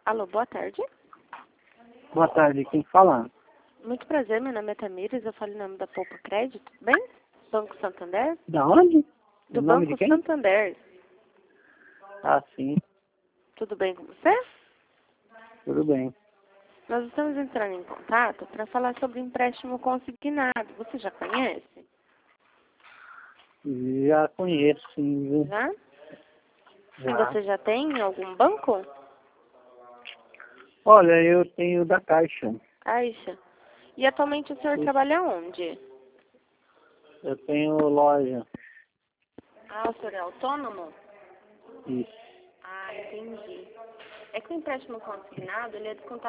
Alô, boa tarde. Boa tarde, quem fala? Muito prazer, meu nome é Tamires, eu falo em nome da Poupa Crédito, tudo bem? Banco Santander? Da onde? Do O nome de Banco quem? Santander. Ah, sim, Tudo bem com você? tudo bem. Nós estamos entrando em contato para falar sobre empréstimo consignado. Você já conhece? Já conheço, sim, viu? Já? E Já. você já tem algum banco? Olha, eu tenho da Caixa. Caixa. E atualmente o senhor Isso. trabalha onde? Eu tenho loja. Ah, o senhor é autônomo? Isso. Ah, entendi. É que o empréstimo consignado, ele é descontado